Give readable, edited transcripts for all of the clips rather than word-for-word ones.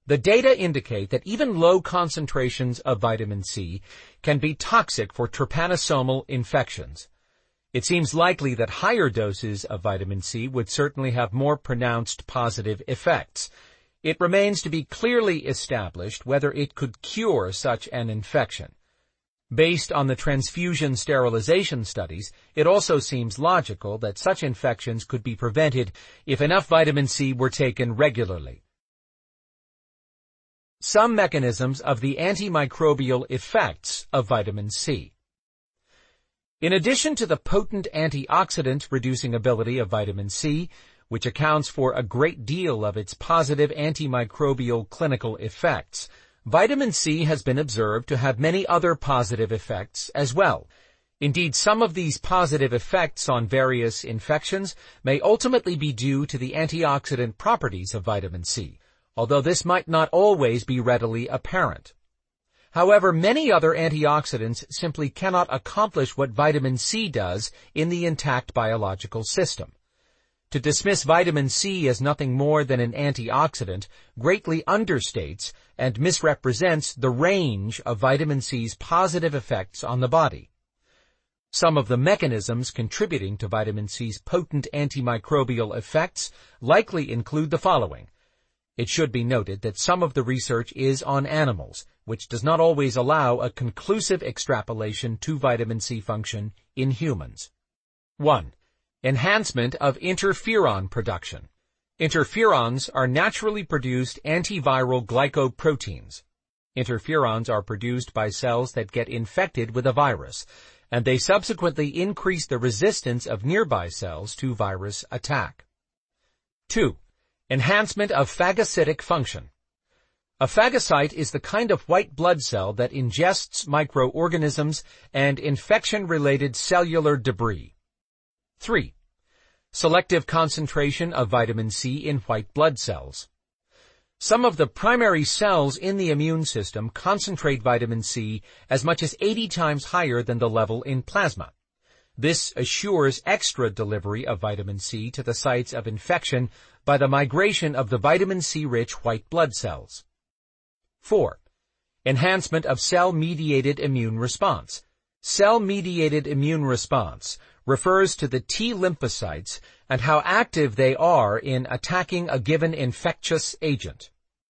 The data indicate that even low concentrations of vitamin C can be toxic for trypanosomal infections. It seems likely that higher doses of vitamin C would certainly have more pronounced positive effects. It remains to be clearly established whether it could cure such an infection. Based on the transfusion sterilization studies, it also seems logical that such infections could be prevented if enough vitamin C were taken regularly. Some mechanisms of the antimicrobial effects of vitamin C. In addition to the potent antioxidant-reducing ability of vitamin C, which accounts for a great deal of its positive antimicrobial clinical effects, vitamin C has been observed to have many other positive effects as well. Indeed, some of these positive effects on various infections may ultimately be due to the antioxidant properties of vitamin C, although this might not always be readily apparent. However, many other antioxidants simply cannot accomplish what vitamin C does in the intact biological system. To dismiss vitamin C as nothing more than an antioxidant greatly understates and misrepresents the range of vitamin C's positive effects on the body. Some of the mechanisms contributing to vitamin C's potent antimicrobial effects likely include the following. It should be noted that some of the research is on animals, which does not always allow a conclusive extrapolation to vitamin C function in humans. 1. Enhancement of interferon production. Interferons are naturally produced antiviral glycoproteins. Interferons are produced by cells that get infected with a virus, and they subsequently increase the resistance of nearby cells to virus attack. 2. Enhancement of phagocytic function. A phagocyte is the kind of white blood cell that ingests microorganisms and infection-related cellular debris. 3. Selective concentration of vitamin C in white blood cells. Some of the primary cells in the immune system concentrate vitamin C as much as 80 times higher than the level in plasma. This assures extra delivery of vitamin C to the sites of infection by the migration of the vitamin C-rich white blood cells. 4. Enhancement of cell-mediated immune response. Cell-mediated immune response refers to the T lymphocytes and how active they are in attacking a given infectious agent.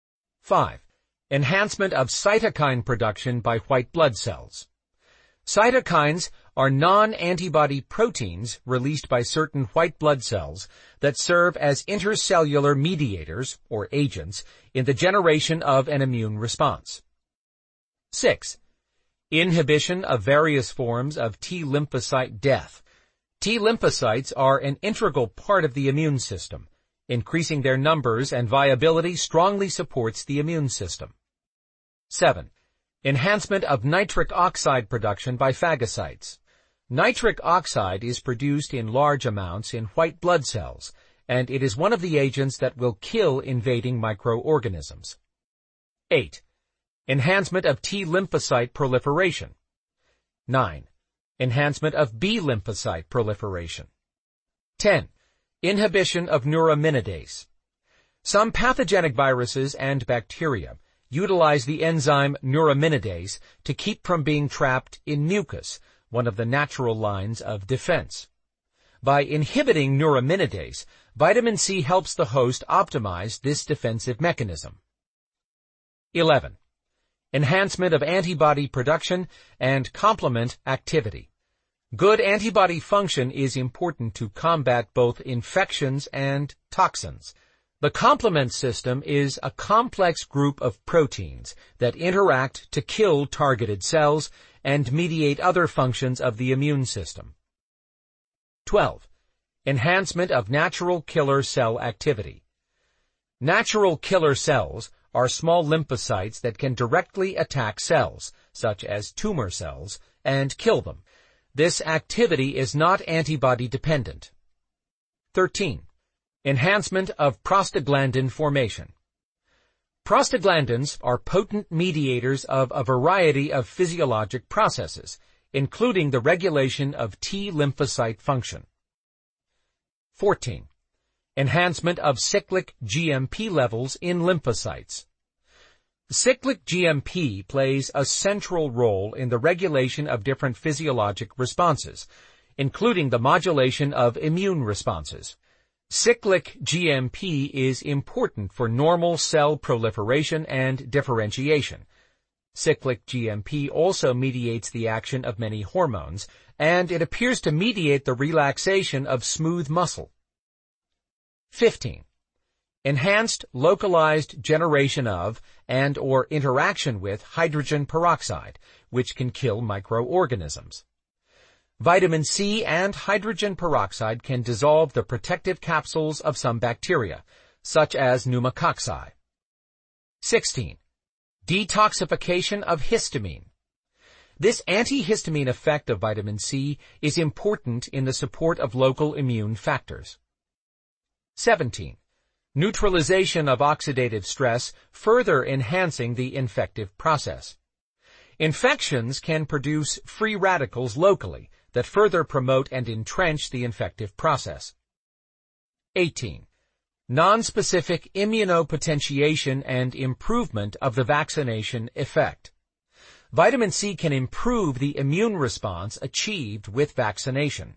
5. Enhancement of cytokine production by white blood cells. Cytokines are non-antibody proteins released by certain white blood cells that serve as intercellular mediators, or agents, in the generation of an immune response. 6. Inhibition of various forms of T lymphocyte death. T lymphocytes are an integral part of the immune system. Increasing their numbers and viability strongly supports the immune system. 7. Enhancement of nitric oxide production by phagocytes. Nitric oxide is produced in large amounts in white blood cells, and it is one of the agents that will kill invading microorganisms. 8. Enhancement of T lymphocyte proliferation. 9. Enhancement of B lymphocyte proliferation. 10. Inhibition of neuraminidase. Some pathogenic viruses and bacteria utilize the enzyme neuraminidase to keep from being trapped in mucus, one of the natural lines of defense. By inhibiting neuraminidase, vitamin C helps the host optimize this defensive mechanism. 11. Enhancement of antibody production and complement activity. Good antibody function is important to combat both infections and toxins. The complement system is a complex group of proteins that interact to kill targeted cells and mediate other functions of the immune system. 12. Enhancement of natural killer cell activity. Natural killer cells are small lymphocytes that can directly attack cells, such as tumor cells, and kill them. This activity is not antibody dependent. 13. Enhancement of prostaglandin formation. Prostaglandins are potent mediators of a variety of physiologic processes, including the regulation of T lymphocyte function. 14. Enhancement of cyclic GMP levels in lymphocytes. Cyclic GMP plays a central role in the regulation of different physiologic responses, including the modulation of immune responses. Cyclic GMP is important for normal cell proliferation and differentiation. Cyclic GMP also mediates the action of many hormones, and it appears to mediate the relaxation of smooth muscle. 15. Enhanced localized generation of and/or interaction with hydrogen peroxide, which can kill microorganisms. Vitamin C and hydrogen peroxide can dissolve the protective capsules of some bacteria, such as pneumococci. 16. Detoxification of histamine. This antihistamine effect of vitamin C is important in the support of local immune factors. 17. Neutralization of oxidative stress, further enhancing the infective process. Infections can produce free radicals locally that further promote and entrench the infective process. 18. Nonspecific immunopotentiation and improvement of the vaccination effect. Vitamin C can improve the immune response achieved with vaccination.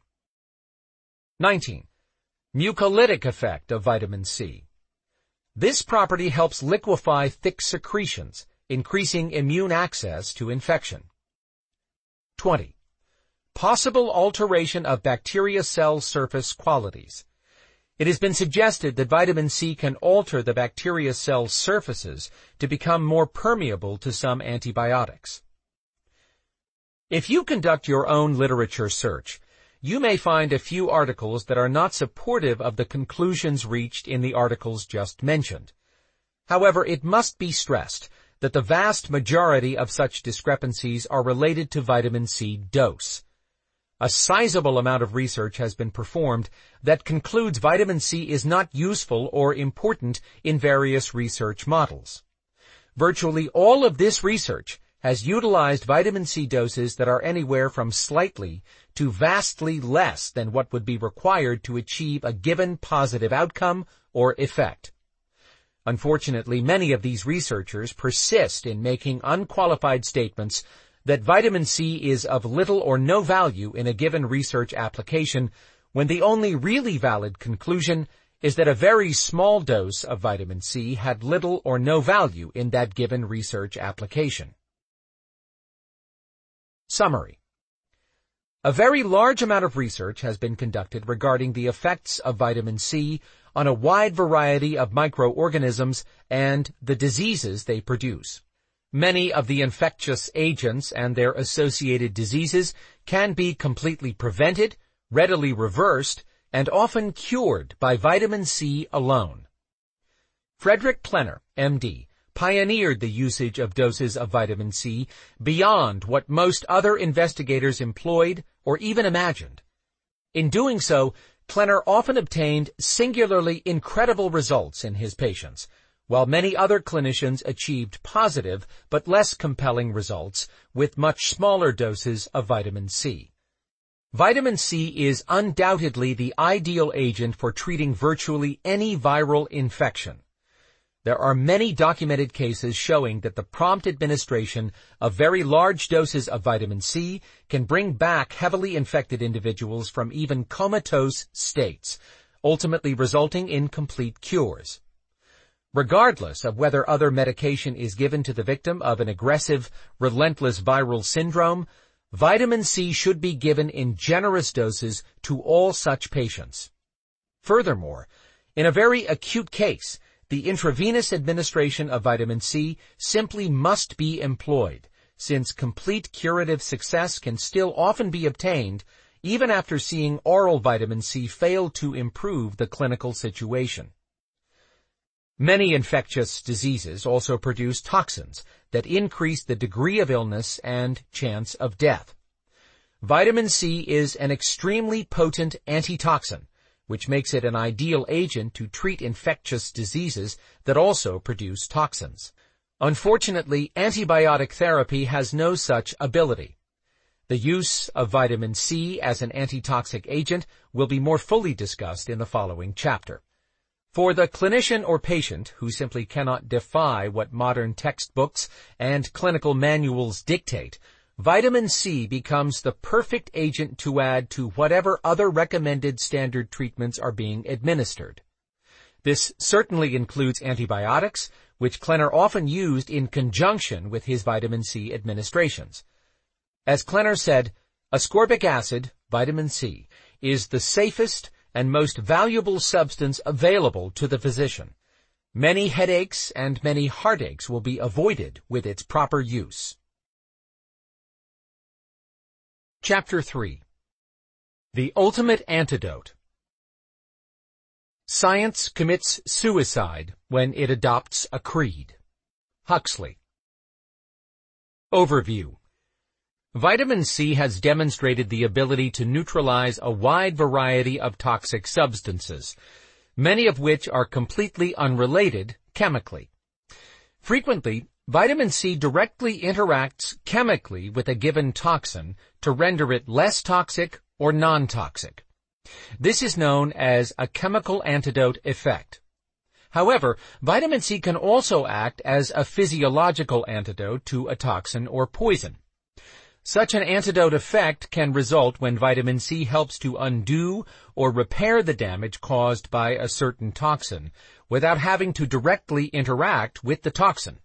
19. Mucolytic effect of vitamin C. This property helps liquefy thick secretions, increasing immune access to infection. 20. Possible alteration of bacteria cell surface qualities. It has been suggested that vitamin C can alter the bacteria cell surfaces to become more permeable to some antibiotics. If you conduct your own literature search, you may find a few articles that are not supportive of the conclusions reached in the articles just mentioned. However, it must be stressed that the vast majority of such discrepancies are related to vitamin C dose. A sizable amount of research has been performed that concludes vitamin C is not useful or important in various research models. Virtually all of this research has utilized vitamin C doses that are anywhere from slightly to vastly less than what would be required to achieve a given positive outcome or effect. Unfortunately, many of these researchers persist in making unqualified statements that vitamin C is of little or no value in a given research application, when the only really valid conclusion is that a very small dose of vitamin C had little or no value in that given research application. Summary. A very large amount of research has been conducted regarding the effects of vitamin C on a wide variety of microorganisms and the diseases they produce. Many of the infectious agents and their associated diseases can be completely prevented, readily reversed, and often cured by vitamin C alone. Frederick Klenner, M.D., pioneered the usage of doses of vitamin C beyond what most other investigators employed or even imagined. In doing so, Klenner often obtained singularly incredible results in his patients, while many other clinicians achieved positive but less compelling results with much smaller doses of vitamin C. Vitamin C is undoubtedly the ideal agent for treating virtually any viral infection. There are many documented cases showing that the prompt administration of very large doses of vitamin C can bring back heavily infected individuals from even comatose states, ultimately resulting in complete cures. Regardless of whether other medication is given to the victim of an aggressive, relentless viral syndrome, vitamin C should be given in generous doses to all such patients. Furthermore, in a very acute case, the intravenous administration of vitamin C simply must be employed, since complete curative success can still often be obtained even after seeing oral vitamin C fail to improve the clinical situation. Many infectious diseases also produce toxins that increase the degree of illness and chance of death. Vitamin C is an extremely potent antitoxin, which makes it an ideal agent to treat infectious diseases that also produce toxins. Unfortunately, antibiotic therapy has no such ability. The use of vitamin C as an antitoxic agent will be more fully discussed in the following chapter. For the clinician or patient who simply cannot defy what modern textbooks and clinical manuals dictate, vitamin C becomes the perfect agent to add to whatever other recommended standard treatments are being administered. This certainly includes antibiotics, which Klenner often used in conjunction with his vitamin C administrations. As Klenner said, ascorbic acid, vitamin C, is the safest and most valuable substance available to the physician. Many headaches and many heartaches will be avoided with its proper use. Chapter 3. The Ultimate Antidote. Science commits suicide when it adopts a creed. Huxley. Overview. Vitamin C has demonstrated the ability to neutralize a wide variety of toxic substances, many of which are completely unrelated chemically. Frequently, vitamin C directly interacts chemically with a given toxin to render it less toxic or non-toxic. This is known as a chemical antidote effect. However, vitamin C can also act as a physiological antidote to a toxin or poison. Such an antidote effect can result when vitamin C helps to undo or repair the damage caused by a certain toxin without having to directly interact with the toxin.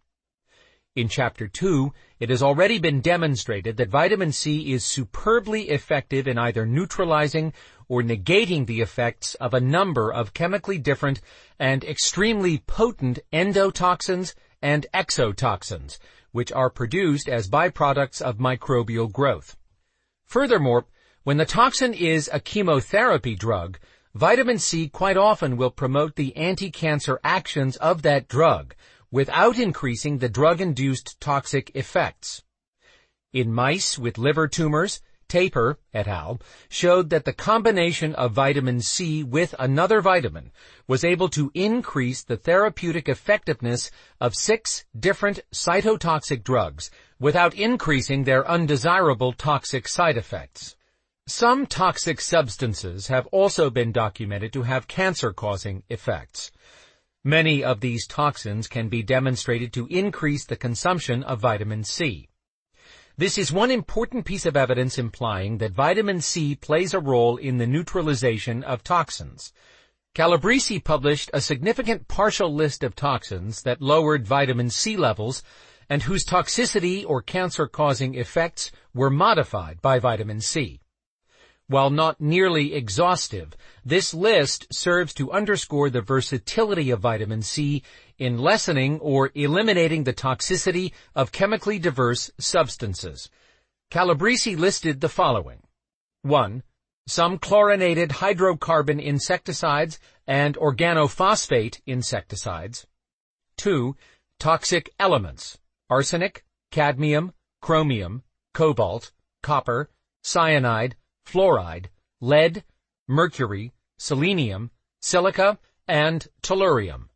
In Chapter 2, it has already been demonstrated that vitamin C is superbly effective in either neutralizing or negating the effects of a number of chemically different and extremely potent endotoxins and exotoxins, which are produced as byproducts of microbial growth. Furthermore, when the toxin is a chemotherapy drug, vitamin C quite often will promote the anti-cancer actions of that drug, without increasing the drug-induced toxic effects. In mice with liver tumors, Taper et al. Showed that the combination of vitamin C with another vitamin was able to increase the therapeutic effectiveness of 6 different cytotoxic drugs without increasing their undesirable toxic side effects. Some toxic substances have also been documented to have cancer-causing effects. Many of these toxins can be demonstrated to increase the consumption of vitamin C. This is one important piece of evidence implying that vitamin C plays a role in the neutralization of toxins. Calabrese published a significant partial list of toxins that lowered vitamin C levels and whose toxicity or cancer-causing effects were modified by vitamin C. While not nearly exhaustive, this list serves to underscore the versatility of vitamin C in lessening or eliminating the toxicity of chemically diverse substances. Calabrese listed the following. 1. Some chlorinated hydrocarbon insecticides and organophosphate insecticides. 2. Toxic elements: arsenic, cadmium, chromium, cobalt, copper, cyanide, fluoride, lead, mercury, selenium, silica, and tellurium.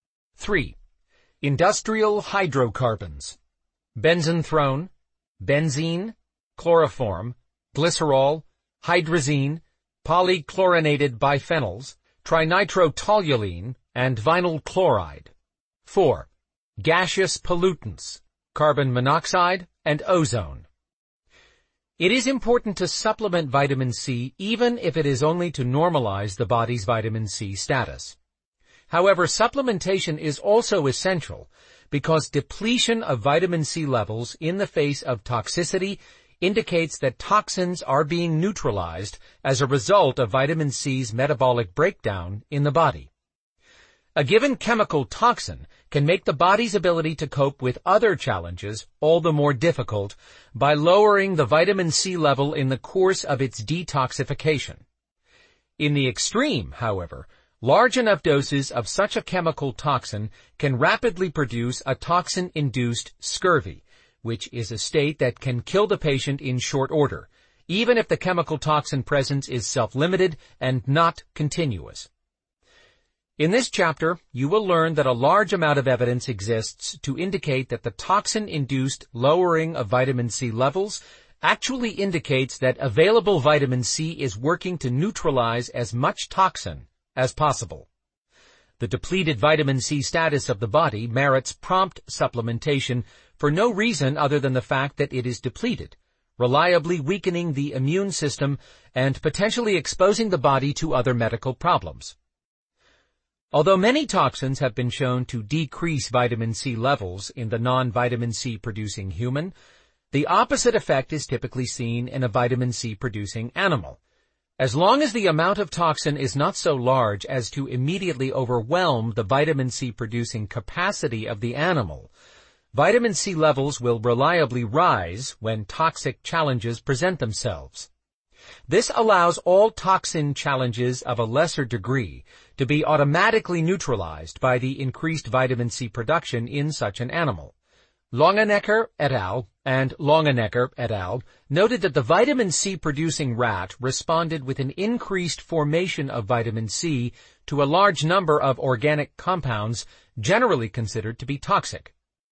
3. Industrial hydrocarbons: benzenthrone, benzene, chloroform, glycerol, hydrazine, polychlorinated biphenyls, trinitrotoluene, and vinyl chloride. 4. Gaseous pollutants: carbon monoxide and ozone. It is important to supplement vitamin C even if it is only to normalize the body's vitamin C status. However, supplementation is also essential because depletion of vitamin C levels in the face of toxicity indicates that toxins are being neutralized as a result of vitamin C's metabolic breakdown in the body. A given chemical toxin can make the body's ability to cope with other challenges all the more difficult by lowering the vitamin C level in the course of its detoxification. In the extreme, however, large enough doses of such a chemical toxin can rapidly produce a toxin-induced scurvy, which is a state that can kill the patient in short order, even if the chemical toxin presence is self-limited and not continuous. In this chapter, you will learn that a large amount of evidence exists to indicate that the toxin-induced lowering of vitamin C levels actually indicates that available vitamin C is working to neutralize as much toxin as possible. The depleted vitamin C status of the body merits prompt supplementation for no reason other than the fact that it is depleted, reliably weakening the immune system and potentially exposing the body to other medical problems. Although many toxins have been shown to decrease vitamin C levels in the non-vitamin C producing human, the opposite effect is typically seen in a vitamin C producing animal. As long as the amount of toxin is not so large as to immediately overwhelm the vitamin C producing capacity of the animal, vitamin C levels will reliably rise when toxic challenges present themselves. This allows all toxin challenges of a lesser degree to be automatically neutralized by the increased vitamin C production in such an animal. Longenecker et al. And Longenecker et al. Noted that the vitamin C producing rat responded with an increased formation of vitamin C to a large number of organic compounds generally considered to be toxic.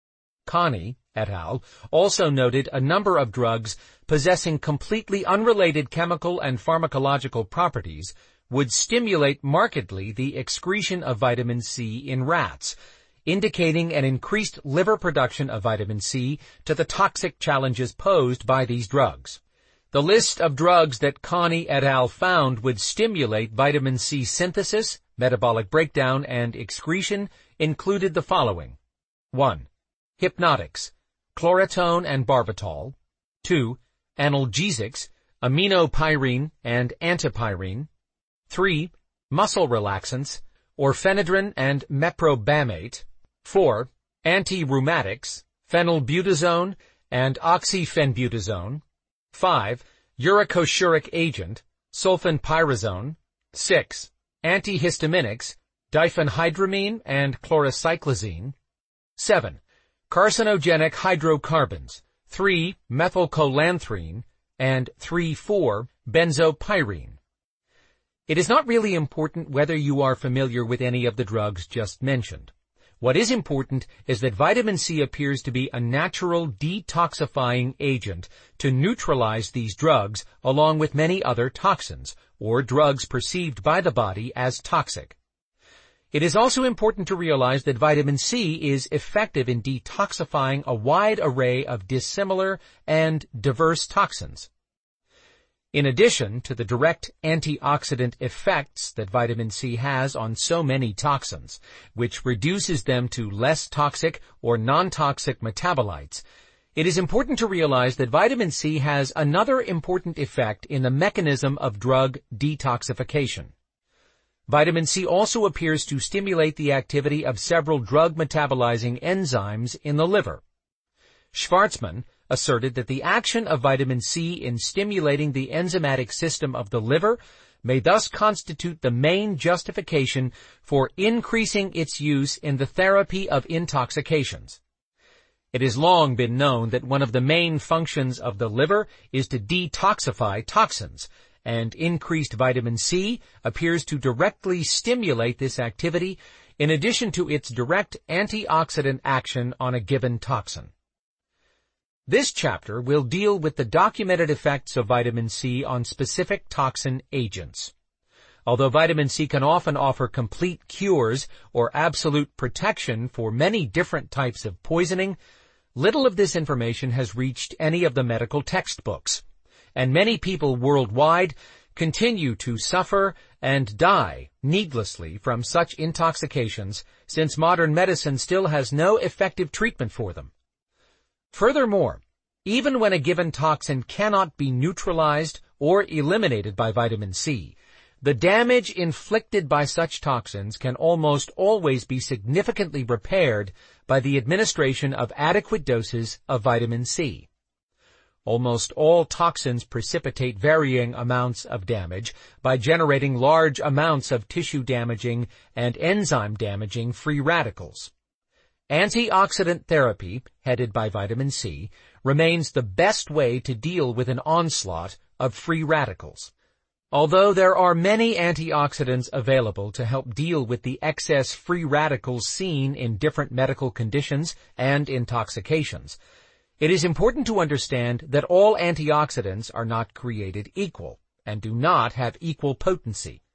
Connie et al. Also noted a number of drugs possessing completely unrelated chemical and pharmacological properties would stimulate markedly the excretion of vitamin C in rats, indicating an increased liver production of vitamin C to the toxic challenges posed by these drugs. The list of drugs that Connie et al. Found would stimulate vitamin C synthesis, metabolic breakdown, and excretion included the following. 1. Hypnotics, chloratone and barbitol. 2. Analgesics, aminopyrine and antipyrine. 3. Muscle relaxants, orphenadrine and meprobamate. 4. Anti-rheumatics, phenylbutazone and oxyphenbutazone. 5. Uricosuric agent, sulfonpyrazone. 6. Antihistaminics, diphenhydramine and chlorocyclazine. 7. Carcinogenic hydrocarbons, 3-methylcolanthine and 3,4-benzopyrene. It is not really important whether you are familiar with any of the drugs just mentioned. What is important is that vitamin C appears to be a natural detoxifying agent to neutralize these drugs along with many other toxins, or drugs perceived by the body as toxic. It is also important to realize that vitamin C is effective in detoxifying a wide array of dissimilar and diverse toxins. In addition to the direct antioxidant effects that vitamin C has on so many toxins, which reduces them to less toxic or non-toxic metabolites, it is important to realize that vitamin C has another important effect in the mechanism of drug detoxification. Vitamin C also appears to stimulate the activity of several drug-metabolizing enzymes in the liver. Schwartzman asserted that the action of vitamin C in stimulating the enzymatic system of the liver may thus constitute the main justification for increasing its use in the therapy of intoxications. It has long been known that one of the main functions of the liver is to detoxify toxins, and increased vitamin C appears to directly stimulate this activity in addition to its direct antioxidant action on a given toxin. This chapter will deal with the documented effects of vitamin C on specific toxin agents. Although vitamin C can often offer complete cures or absolute protection for many different types of poisoning, little of this information has reached any of the medical textbooks, and many people worldwide continue to suffer and die needlessly from such intoxications, since modern medicine still has no effective treatment for them. Furthermore, even when a given toxin cannot be neutralized or eliminated by vitamin C, the damage inflicted by such toxins can almost always be significantly repaired by the administration of adequate doses of vitamin C. Almost all toxins precipitate varying amounts of damage by generating large amounts of tissue-damaging and enzyme-damaging free radicals. Antioxidant therapy, headed by vitamin C, remains the best way to deal with an onslaught of free radicals. Although there are many antioxidants available to help deal with the excess free radicals seen in different medical conditions and intoxications, it is important to understand that all antioxidants are not created equal and do not have equal potency.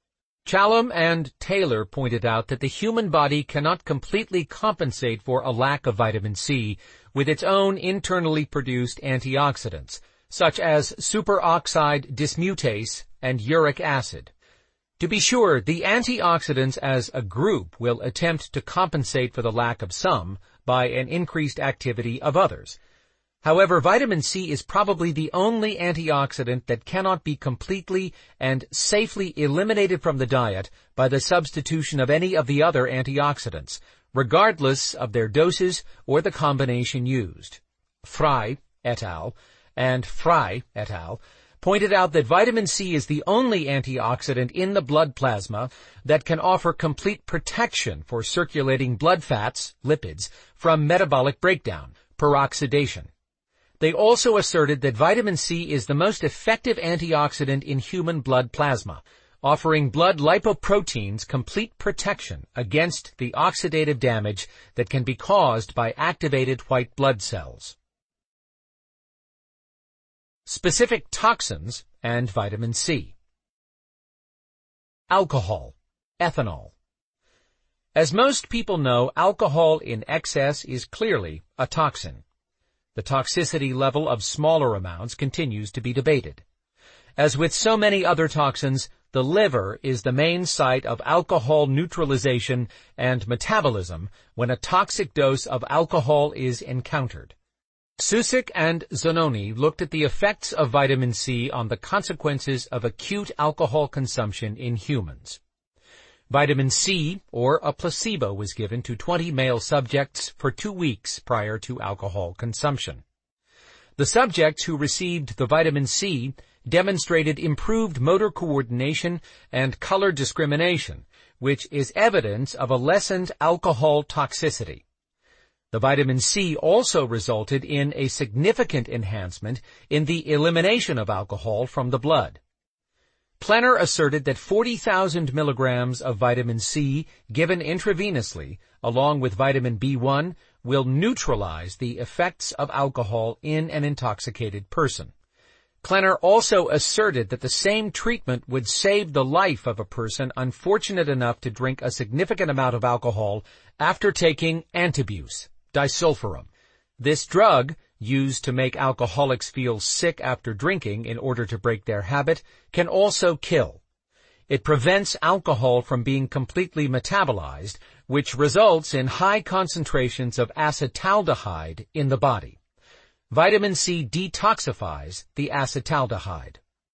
Challam and Taylor pointed out that the human body cannot completely compensate for a lack of vitamin C with its own internally produced antioxidants, such as superoxide dismutase and uric acid. To be sure, the antioxidants as a group will attempt to compensate for the lack of some by an increased activity of others. However, vitamin C is probably the only antioxidant that cannot be completely and safely eliminated from the diet by the substitution of any of the other antioxidants, regardless of their doses or the combination used. Frey et al. And Frey et al. Pointed out that vitamin C is the only antioxidant in the blood plasma that can offer complete protection for circulating blood fats, lipids, from metabolic breakdown, peroxidation. They also asserted that vitamin C is the most effective antioxidant in human blood plasma, offering blood lipoproteins complete protection against the oxidative damage that can be caused by activated white blood cells. Specific toxins and vitamin C. Alcohol, ethanol. As most people know, alcohol in excess is clearly a toxin. The toxicity level of smaller amounts continues to be debated. As with so many other toxins, the liver is the main site of alcohol neutralization and metabolism when a toxic dose of alcohol is encountered. Susick and Zanoni looked at the effects of vitamin C on the consequences of acute alcohol consumption in humans. Vitamin C, or a placebo, was given to 20 male subjects for 2 weeks prior to alcohol consumption. The subjects who received the vitamin C demonstrated improved motor coordination and color discrimination, which is evidence of a lessened alcohol toxicity. The vitamin C also resulted in a significant enhancement in the elimination of alcohol from the blood. Plenner asserted that 40,000 milligrams of vitamin C given intravenously, along with vitamin B1, will neutralize the effects of alcohol in an intoxicated person. Plenner also asserted that the same treatment would save the life of a person unfortunate enough to drink a significant amount of alcohol after taking Antabuse, disulfiram. This drug, used to make alcoholics feel sick after drinking in order to break their habit, can also kill. It prevents alcohol from being completely metabolized, which results in high concentrations of acetaldehyde in the body. Vitamin C detoxifies the acetaldehyde.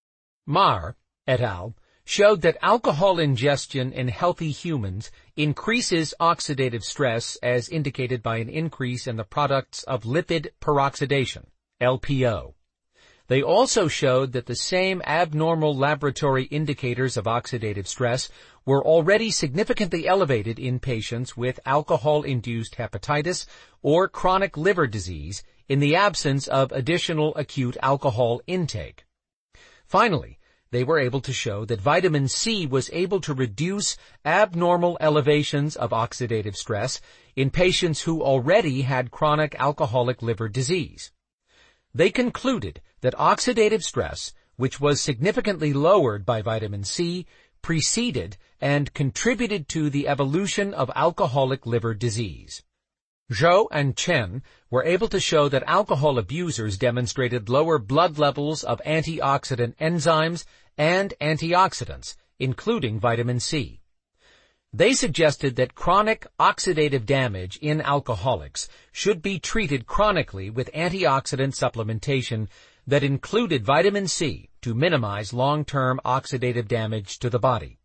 Marr et al. Showed that alcohol ingestion in healthy humans increases oxidative stress as indicated by an increase in the products of lipid peroxidation, LPO. They also showed that the same abnormal laboratory indicators of oxidative stress were already significantly elevated in patients with alcohol-induced hepatitis or chronic liver disease in the absence of additional acute alcohol intake. Finally, they were able to show that vitamin C was able to reduce abnormal elevations of oxidative stress in patients who already had chronic alcoholic liver disease. They concluded that oxidative stress, which was significantly lowered by vitamin C, preceded and contributed to the evolution of alcoholic liver disease. Zhou and Chen were able to show that alcohol abusers demonstrated lower blood levels of antioxidant enzymes and antioxidants, including vitamin C. They suggested that chronic oxidative damage in alcoholics should be treated chronically with antioxidant supplementation that included vitamin C to minimize long-term oxidative damage to the body.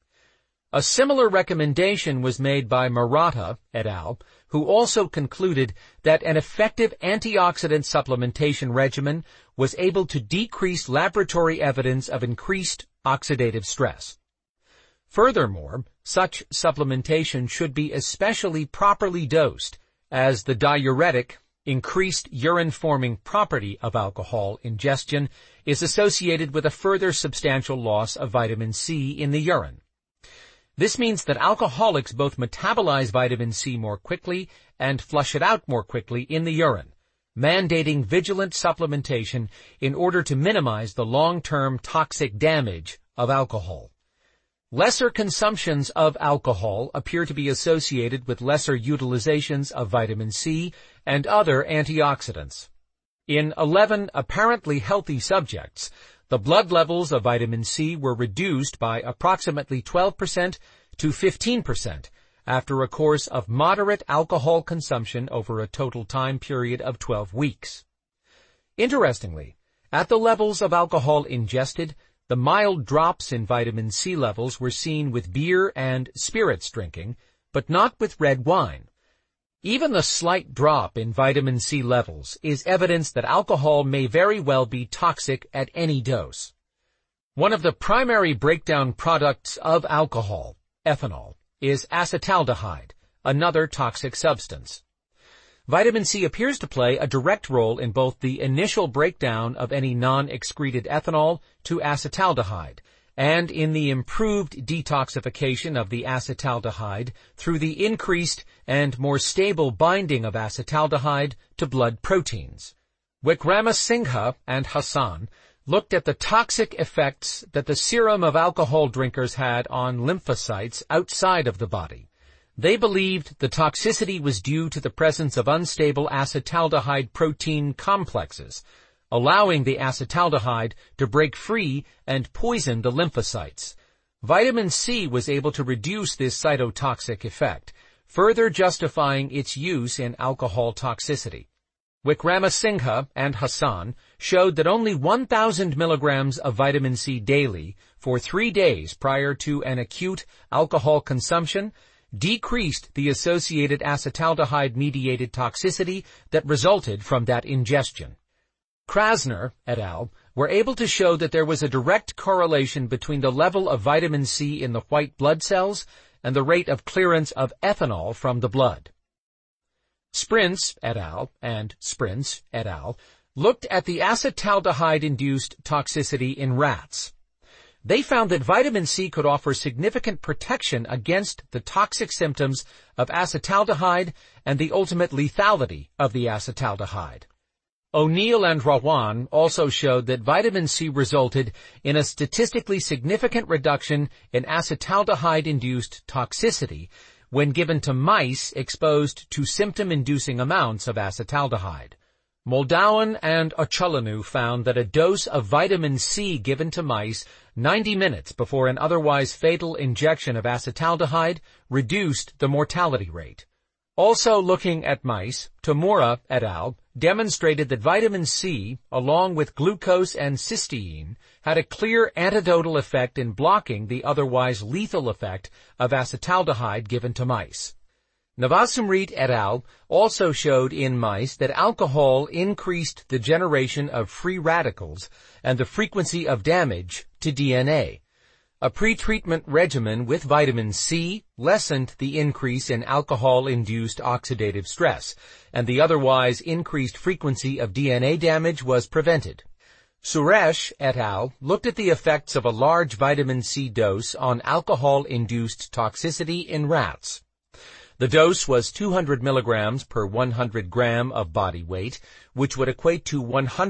A similar recommendation was made by Murata et al., who also concluded that an effective antioxidant supplementation regimen was able to decrease laboratory evidence of increased oxidative stress. Furthermore, such supplementation should be especially properly dosed, as the diuretic, increased urine-forming property of alcohol ingestion is associated with a further substantial loss of vitamin C in the urine. This means that alcoholics both metabolize vitamin C more quickly and flush it out more quickly in the urine, mandating vigilant supplementation in order to minimize the long-term toxic damage of alcohol. Lesser consumptions of alcohol appear to be associated with lesser utilizations of vitamin C and other antioxidants. In 11 apparently healthy subjects, the blood levels of vitamin C were reduced by approximately 12% to 15% after a course of moderate alcohol consumption over a total time period of 12 weeks. Interestingly, at the levels of alcohol ingested, the mild drops in vitamin C levels were seen with beer and spirits drinking, but not with red wine. Even the slight drop in vitamin C levels is evidence that alcohol may very well be toxic at any dose. One of the primary breakdown products of alcohol, ethanol, is acetaldehyde, another toxic substance. Vitamin C appears to play a direct role in both the initial breakdown of any non-excreted ethanol to acetaldehyde and in the improved detoxification of the acetaldehyde through the increased and more stable binding of acetaldehyde to blood proteins. Wickramasinghe and Hassan looked at the toxic effects that the serum of alcohol drinkers had on lymphocytes outside of the body. They believed the toxicity was due to the presence of unstable acetaldehyde protein complexes, allowing the acetaldehyde to break free and poison the lymphocytes. Vitamin C was able to reduce this cytotoxic effect, further justifying its use in alcohol toxicity. Wickramasinghe and Hassan showed that only 1,000 milligrams of vitamin C daily for 3 days prior to an acute alcohol consumption decreased the associated acetaldehyde-mediated toxicity that resulted from that ingestion. Krasner et al. Were able to show that there was a direct correlation between the level of vitamin C in the white blood cells and the rate of clearance of ethanol from the blood. Sprints et al. And Sprints et al. Looked at the acetaldehyde-induced toxicity in rats. They found that vitamin C could offer significant protection against the toxic symptoms of acetaldehyde and the ultimate lethality of the acetaldehyde. O'Neill and Rawan also showed that vitamin C resulted in a statistically significant reduction in acetaldehyde-induced toxicity when given to mice exposed to symptom-inducing amounts of acetaldehyde. Moldowan and Ochelanu found that a dose of vitamin C given to mice 90 minutes before an otherwise fatal injection of acetaldehyde reduced the mortality rate. Also looking at mice, Tamura et al. Demonstrated that vitamin C, along with glucose and cysteine, had a clear antidotal effect in blocking the otherwise lethal effect of acetaldehyde given to mice. Navasumrit et al. Also showed in mice that alcohol increased the generation of free radicals and the frequency of damage to DNA. A pretreatment regimen with vitamin C lessened the increase in alcohol-induced oxidative stress, and the otherwise increased frequency of DNA damage was prevented. Suresh et al. Looked at the effects of a large vitamin C dose on alcohol-induced toxicity in rats. The dose was 200 milligrams per 100 gram of body weight, which would equate to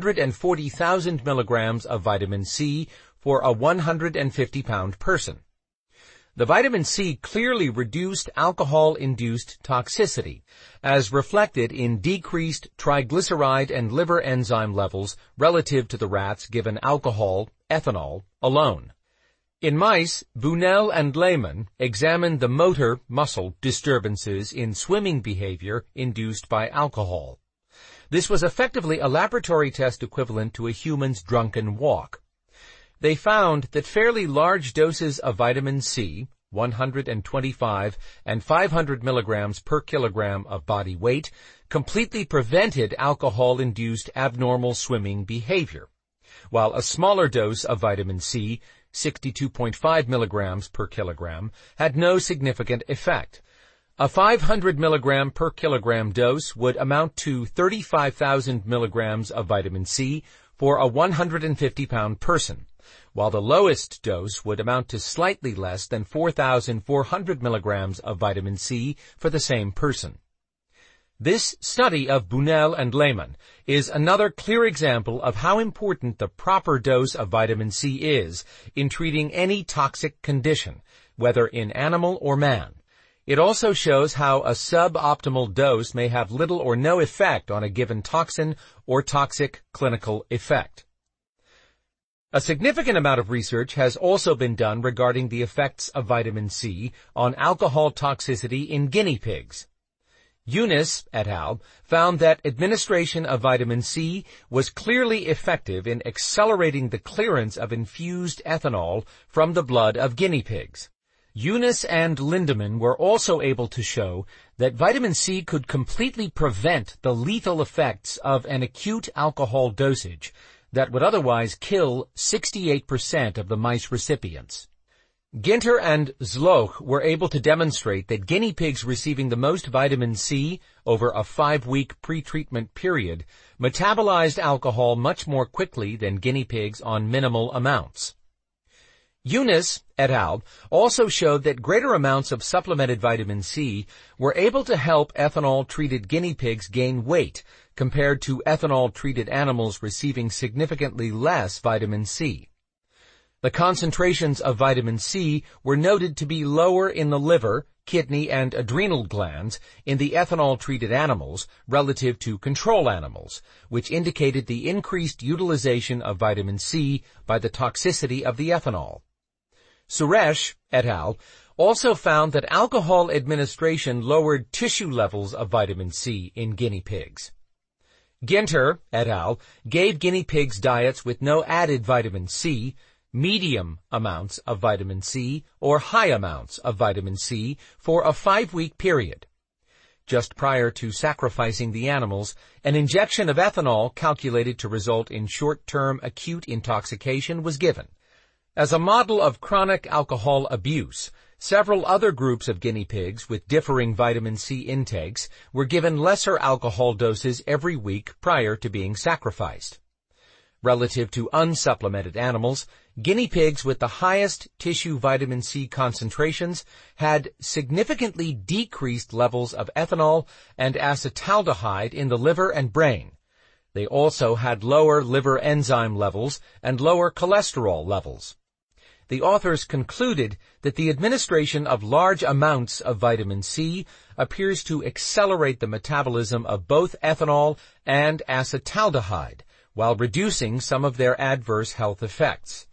140,000 milligrams of vitamin C for a 150-pound person. The vitamin C clearly reduced alcohol-induced toxicity, as reflected in decreased triglyceride and liver enzyme levels relative to the rats given alcohol, ethanol, alone. In mice, Bunel and Lehman examined the motor muscle disturbances in swimming behavior induced by alcohol. This was effectively a laboratory test equivalent to a human's drunken walk. They found that fairly large doses of vitamin C, 125 and 500 milligrams per kilogram of body weight, completely prevented alcohol-induced abnormal swimming behavior, while a smaller dose of vitamin C, 62.5 milligrams per kilogram, had no significant effect. A 500 milligram per kilogram dose would amount to 35,000 milligrams of vitamin C for a 150-pound person, while the lowest dose would amount to slightly less than 4,400 milligrams of vitamin C for the same person. This study of Bunnell and Lehmann is another clear example of how important the proper dose of vitamin C is in treating any toxic condition, whether in animal or man. It also shows how a suboptimal dose may have little or no effect on a given toxin or toxic clinical effect. A significant amount of research has also been done regarding the effects of vitamin C on alcohol toxicity in guinea pigs. Yunus et al. Found that administration of vitamin C was clearly effective in accelerating the clearance of infused ethanol from the blood of guinea pigs. Yunus and Lindemann were also able to show that vitamin C could completely prevent the lethal effects of an acute alcohol dosage that would otherwise kill 68% of the mice recipients. Ginter and Zloch were able to demonstrate that guinea pigs receiving the most vitamin C over a 5-week pre-treatment period metabolized alcohol much more quickly than guinea pigs on minimal amounts. Yunus et al. Also showed that greater amounts of supplemented vitamin C were able to help ethanol-treated guinea pigs gain weight compared to ethanol-treated animals receiving significantly less vitamin C. The concentrations of vitamin C were noted to be lower in the liver, kidney, and adrenal glands in the ethanol-treated animals relative to control animals, which indicated the increased utilization of vitamin C by the toxicity of the ethanol. Suresh et al. Also found that alcohol administration lowered tissue levels of vitamin C in guinea pigs. Ginter et al. Gave guinea pigs diets with no added vitamin C, medium amounts of vitamin C, or high amounts of vitamin C for a 5-week period. Just prior to sacrificing the animals, an injection of ethanol calculated to result in short-term acute intoxication was given. As a model of chronic alcohol abuse, several other groups of guinea pigs with differing vitamin C intakes were given lesser alcohol doses every week prior to being sacrificed. Relative to unsupplemented animals, guinea pigs with the highest tissue vitamin C concentrations had significantly decreased levels of ethanol and acetaldehyde in the liver and brain. They also had lower liver enzyme levels and lower cholesterol levels. The authors concluded that the administration of large amounts of vitamin C appears to accelerate the metabolism of both ethanol and acetaldehyde, while reducing some of their adverse health effects.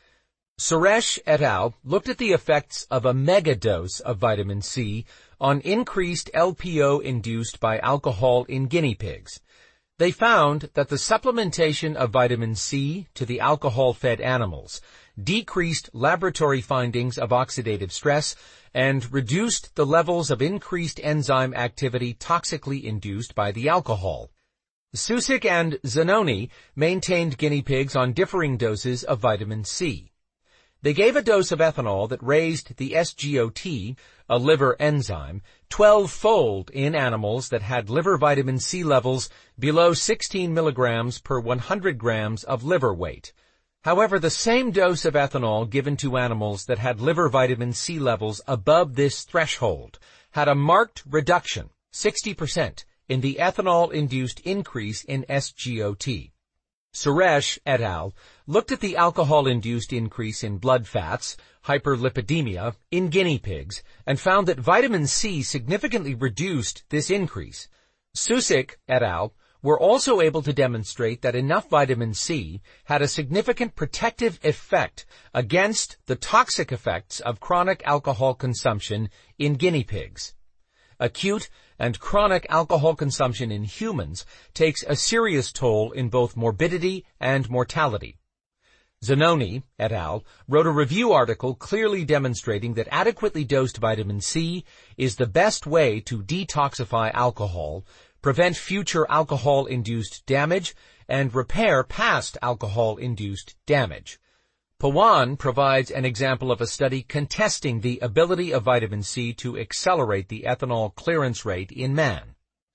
Suresh et al. Looked at the effects of a megadose of vitamin C on increased LPO induced by alcohol in guinea pigs. They found that the supplementation of vitamin C to the alcohol-fed animals decreased laboratory findings of oxidative stress and reduced the levels of increased enzyme activity toxically induced by the alcohol. Susick and Zanoni maintained guinea pigs on differing doses of vitamin C. They gave a dose of ethanol that raised the SGOT, a liver enzyme, 12-fold in animals that had liver vitamin C levels below 16 milligrams per 100 grams of liver weight. However, the same dose of ethanol given to animals that had liver vitamin C levels above this threshold had a marked reduction, 60%, in the ethanol-induced increase in SGOT. Suresh et al. Looked at the alcohol-induced increase in blood fats, hyperlipidemia, in guinea pigs, and found that vitamin C significantly reduced this increase. Susick et al. Were also able to demonstrate that enough vitamin C had a significant protective effect against the toxic effects of chronic alcohol consumption in guinea pigs. Acute and chronic alcohol consumption in humans takes a serious toll in both morbidity and mortality. Zanoni et al. Wrote a review article clearly demonstrating that adequately dosed vitamin C is the best way to detoxify alcohol, prevent future alcohol-induced damage, and repair past alcohol-induced damage. Pawan provides an example of a study contesting the ability of vitamin C to accelerate the ethanol clearance rate in man.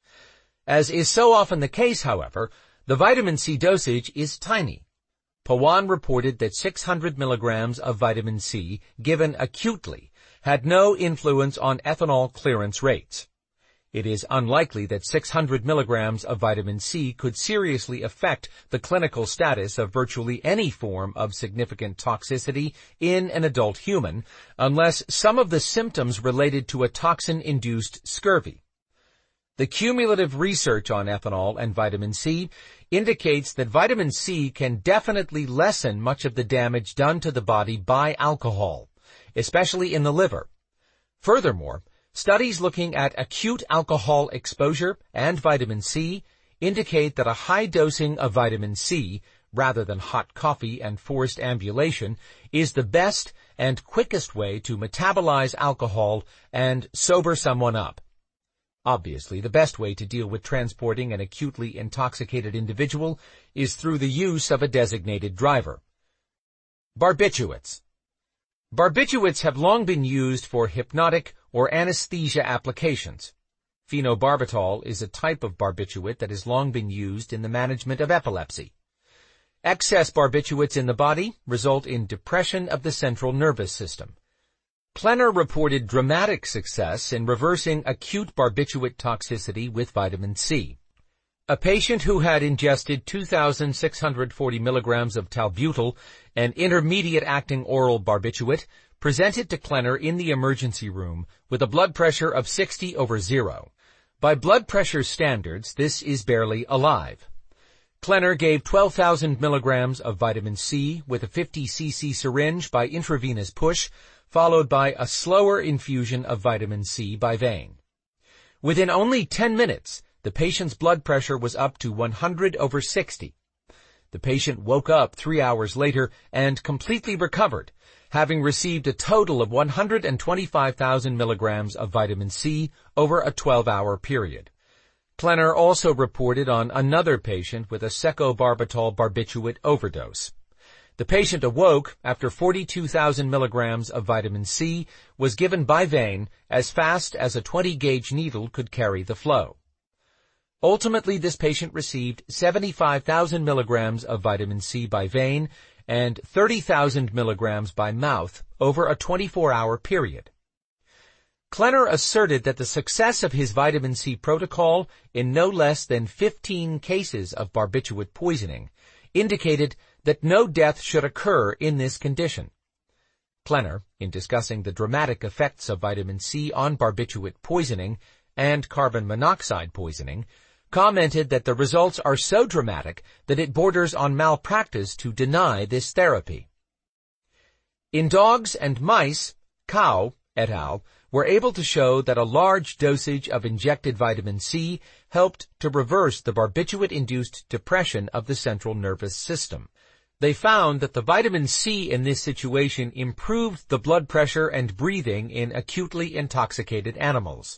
As is so often the case, however, the vitamin C dosage is tiny. Pawan reported that 600 milligrams of vitamin C given acutely had no influence on ethanol clearance rates. It is unlikely that 600 milligrams of vitamin C could seriously affect the clinical status of virtually any form of significant toxicity in an adult human, unless some of the symptoms related to a toxin-induced scurvy. The cumulative research on ethanol and vitamin C indicates that vitamin C can definitely lessen much of the damage done to the body by alcohol, especially in the liver. Furthermore, studies looking at acute alcohol exposure and vitamin C indicate that a high dosing of vitamin C, rather than hot coffee and forced ambulation, is the best and quickest way to metabolize alcohol and sober someone up. Obviously, the best way to deal with transporting an acutely intoxicated individual is through the use of a designated driver. Barbiturates. Barbiturates have long been used for hypnotic or anesthesia applications. Phenobarbital is a type of barbiturate that has long been used in the management of epilepsy. Excess barbiturates in the body result in depression of the central nervous system. Klenner reported dramatic success in reversing acute barbiturate toxicity with vitamin C. A patient who had ingested 2,640 milligrams of Talbutal, an intermediate-acting oral barbiturate, presented to Klenner in the emergency room with a blood pressure of 60/0. By blood pressure standards, this is barely alive. Klenner gave 12,000 milligrams of vitamin C with a 50 cc syringe by intravenous push, followed by a slower infusion of vitamin C by vein. Within only 10 minutes, the patient's blood pressure was up to 100/60. The patient woke up 3 hours later and completely recovered, having received a total of 125,000 milligrams of vitamin C over a 12-hour period. Klenner also reported on another patient with a secobarbital barbiturate overdose. The patient awoke after 42,000 milligrams of vitamin C was given by vein as fast as a 20-gauge needle could carry the flow. Ultimately, this patient received 75,000 milligrams of vitamin C by vein and 30,000 milligrams by mouth over a 24-hour period. Klenner asserted that the success of his vitamin C protocol in no less than 15 cases of barbiturate poisoning indicated that no death should occur in this condition. Klenner, in discussing the dramatic effects of vitamin C on barbiturate poisoning and carbon monoxide poisoning, commented that the results are so dramatic that it borders on malpractice to deny this therapy. In dogs and mice, Cao et al. Were able to show that a large dosage of injected vitamin C helped to reverse the barbiturate-induced depression of the central nervous system. They found that the vitamin C in this situation improved the blood pressure and breathing in acutely intoxicated animals.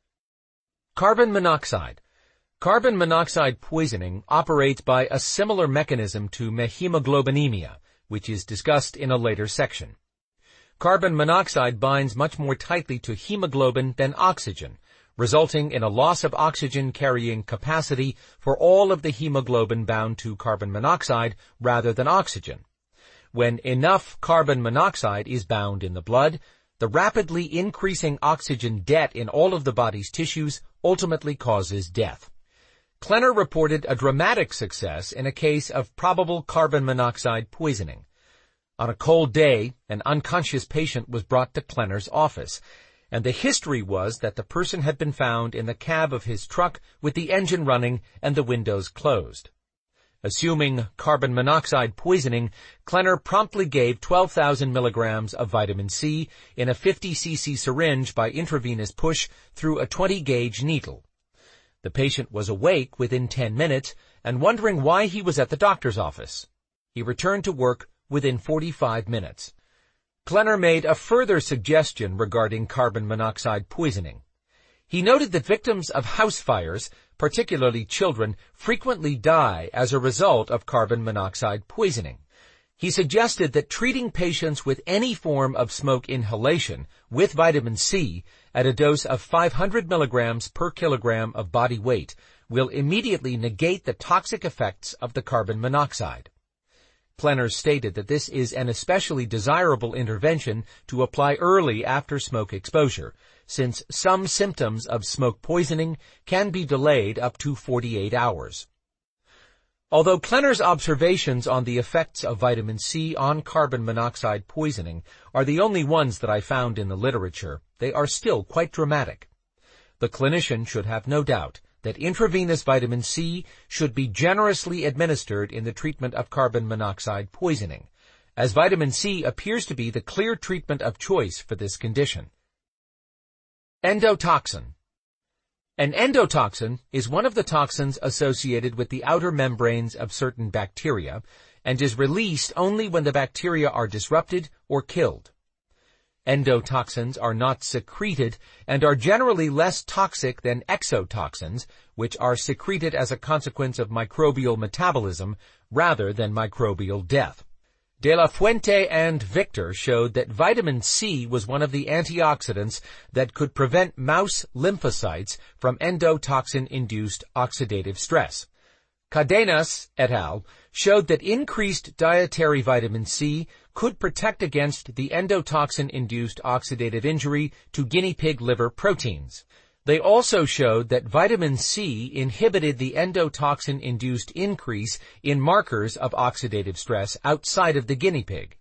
Carbon monoxide. Carbon monoxide poisoning operates by a similar mechanism to methemoglobinemia, which is discussed in a later section. Carbon monoxide binds much more tightly to hemoglobin than oxygen, resulting in a loss of oxygen-carrying capacity for all of the hemoglobin bound to carbon monoxide rather than oxygen. When enough carbon monoxide is bound in the blood, the rapidly increasing oxygen debt in all of the body's tissues ultimately causes death. Klenner reported a dramatic success in a case of probable carbon monoxide poisoning. On a cold day, an unconscious patient was brought to Klenner's office, and the history was that the person had been found in the cab of his truck with the engine running and the windows closed. Assuming carbon monoxide poisoning, Klenner promptly gave 12,000 milligrams of vitamin C in a 50 cc syringe by intravenous push through a 20-gauge needle. The patient was awake within 10 minutes and wondering why he was at the doctor's office. He returned to work within 45 minutes. Klenner made a further suggestion regarding carbon monoxide poisoning. He noted that victims of house fires, particularly children, frequently die as a result of carbon monoxide poisoning. He suggested that treating patients with any form of smoke inhalation with vitamin C at a dose of 500 milligrams per kilogram of body weight will immediately negate the toxic effects of the carbon monoxide. Klenner stated that this is an especially desirable intervention to apply early after smoke exposure, since some symptoms of smoke poisoning can be delayed up to 48 hours. Although Klenner's observations on the effects of vitamin C on carbon monoxide poisoning are the only ones that I found in the literature, they are still quite dramatic. The clinician should have no doubt that intravenous vitamin C should be generously administered in the treatment of carbon monoxide poisoning, as vitamin C appears to be the clear treatment of choice for this condition. Endotoxin. An endotoxin is one of the toxins associated with the outer membranes of certain bacteria and is released only when the bacteria are disrupted or killed. Endotoxins are not secreted and are generally less toxic than exotoxins, which are secreted as a consequence of microbial metabolism rather than microbial death. De La Fuente and Victor showed that vitamin C was one of the antioxidants that could prevent mouse lymphocytes from endotoxin-induced oxidative stress. Cadenas et al. Showed that increased dietary vitamin C could protect against the endotoxin-induced oxidative injury to guinea pig liver proteins. They also showed that vitamin C inhibited the endotoxin-induced increase in markers of oxidative stress outside of the guinea pig.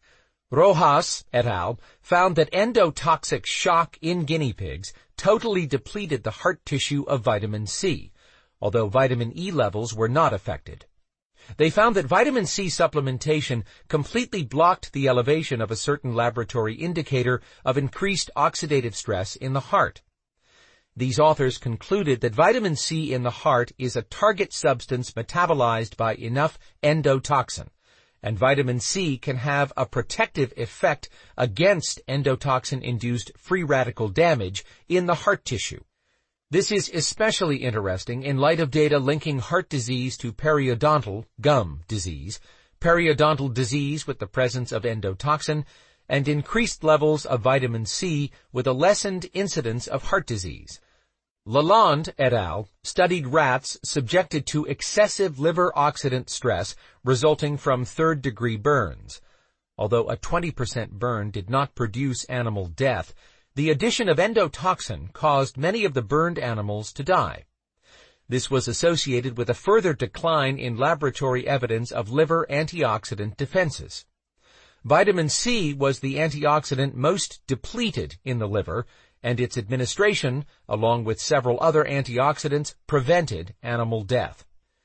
Rojas et al. Found that endotoxic shock in guinea pigs totally depleted the heart tissue of vitamin C, although vitamin E levels were not affected. They found that vitamin C supplementation completely blocked the elevation of a certain laboratory indicator of increased oxidative stress in the heart. These authors concluded that vitamin C in the heart is a target substance metabolized by enough endotoxin, and vitamin C can have a protective effect against endotoxin-induced free radical damage in the heart tissue. This is especially interesting in light of data linking heart disease to periodontal gum disease, periodontal disease with the presence of endotoxin, and increased levels of vitamin C with a lessened incidence of heart disease. Lalonde et al. Studied rats subjected to excessive liver oxidant stress resulting from third-degree burns. Although a 20% burn did not produce animal death, the addition of endotoxin caused many of the burned animals to die. This was associated with a further decline in laboratory evidence of liver antioxidant defenses. Vitamin C was the antioxidant most depleted in the liver, and its administration, along with several other antioxidants, prevented animal death.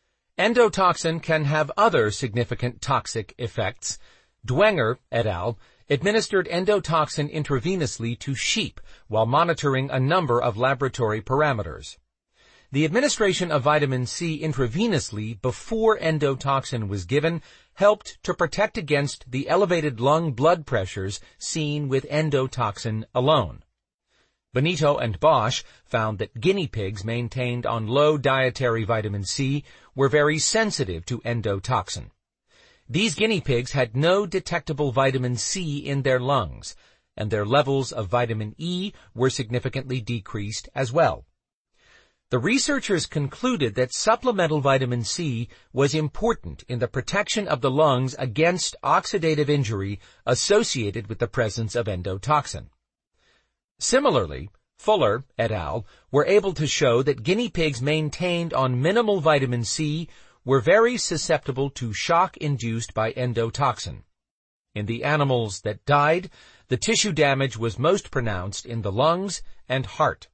Endotoxin can have other significant toxic effects. Dwenger et al. Administered endotoxin intravenously to sheep while monitoring a number of laboratory parameters. The administration of vitamin C intravenously before endotoxin was given helped to protect against the elevated lung blood pressures seen with endotoxin alone. Benito and Bosch found that guinea pigs maintained on low dietary vitamin C were very sensitive to endotoxin. These guinea pigs had no detectable vitamin C in their lungs, and their levels of vitamin E were significantly decreased as well. The researchers concluded that supplemental vitamin C was important in the protection of the lungs against oxidative injury associated with the presence of endotoxin. Similarly, Fuller et al. Were able to show that guinea pigs maintained on minimal vitamin C were very susceptible to shock induced by endotoxin. In the animals that died, the tissue damage was most pronounced in the lungs and heart.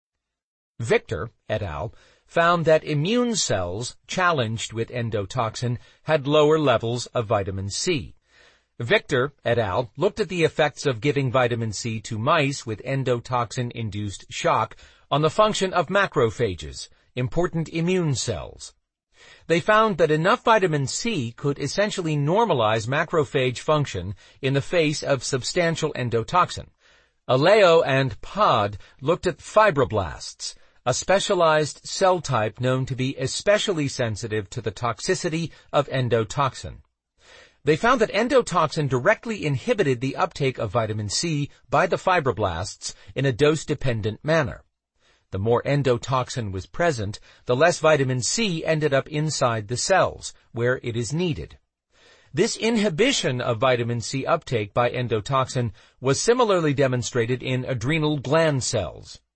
Victor et al. Found that immune cells challenged with endotoxin had lower levels of vitamin C. Victor et al. Looked at the effects of giving vitamin C to mice with endotoxin-induced shock on the function of macrophages, important immune cells. They found that enough vitamin C could essentially normalize macrophage function in the face of substantial endotoxin. Aleo and Pod looked at fibroblasts, a specialized cell type known to be especially sensitive to the toxicity of endotoxin. They found that endotoxin directly inhibited the uptake of vitamin C by the fibroblasts in a dose-dependent manner. The more endotoxin was present, the less vitamin C ended up inside the cells, where it is needed. This inhibition of vitamin C uptake by endotoxin was similarly demonstrated in adrenal gland cells.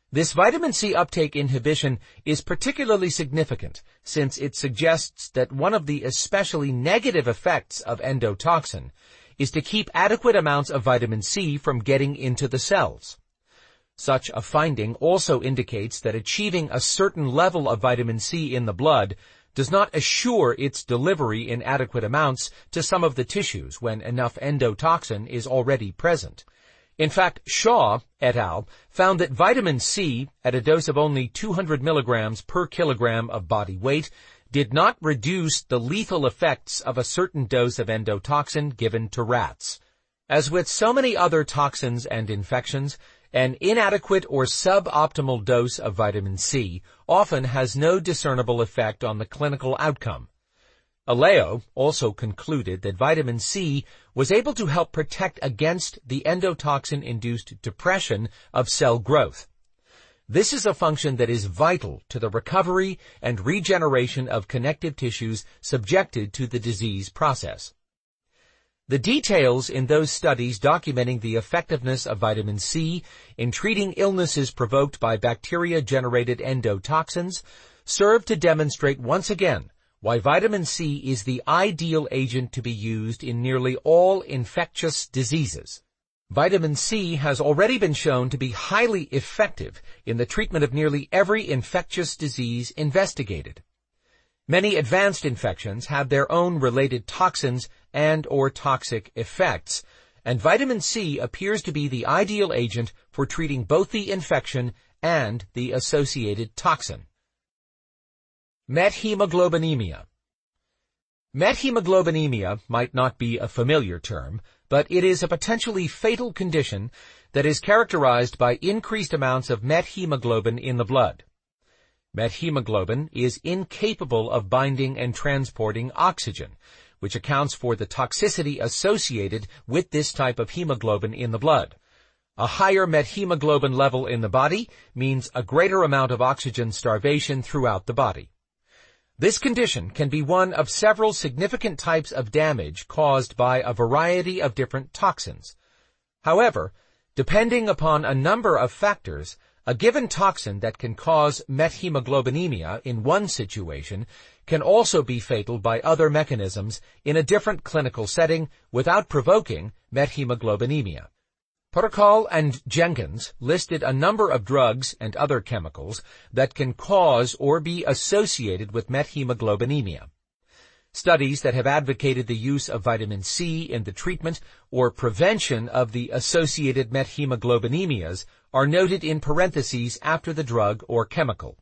This vitamin C uptake inhibition is particularly significant since it suggests that one of the especially negative effects of endotoxin is to keep adequate amounts of vitamin C from getting into the cells. Such a finding also indicates that achieving a certain level of vitamin C in the blood does not assure its delivery in adequate amounts to some of the tissues when enough endotoxin is already present. In fact, Shaw et al. Found that vitamin C, at a dose of only 200 milligrams per kilogram of body weight, did not reduce the lethal effects of a certain dose of endotoxin given to rats. As with so many other toxins and infections, an inadequate or suboptimal dose of vitamin C often has no discernible effect on the clinical outcome. Aleo also concluded that vitamin C was able to help protect against the endotoxin-induced depression of cell growth. This is a function that is vital to the recovery and regeneration of connective tissues subjected to the disease process. The details in those studies documenting the effectiveness of vitamin C in treating illnesses provoked by bacteria-generated endotoxins serve to demonstrate once again why vitamin C is the ideal agent to be used in nearly all infectious diseases. Vitamin C has already been shown to be highly effective in the treatment of nearly every infectious disease investigated. Many advanced infections have their own related toxins and/or toxic effects, and vitamin C appears to be the ideal agent for treating both the infection and the associated toxin. Methemoglobinemia. Methemoglobinemia might not be a familiar term, but it is a potentially fatal condition that is characterized by increased amounts of methemoglobin in the blood. Methemoglobin is incapable of binding and transporting oxygen, which accounts for the toxicity associated with this type of hemoglobin in the blood. A higher methemoglobin level in the body means a greater amount of oxygen starvation throughout the body. This condition can be one of several significant types of damage caused by a variety of different toxins. However, depending upon a number of factors, a given toxin that can cause methemoglobinemia in one situation can also be fatal by other mechanisms in a different clinical setting without provoking methemoglobinemia. Protocol and Jenkins listed a number of drugs and other chemicals that can cause or be associated with methemoglobinemia. Studies that have advocated the use of vitamin C in the treatment or prevention of the associated methemoglobinemia are noted in parentheses after the drug or chemical.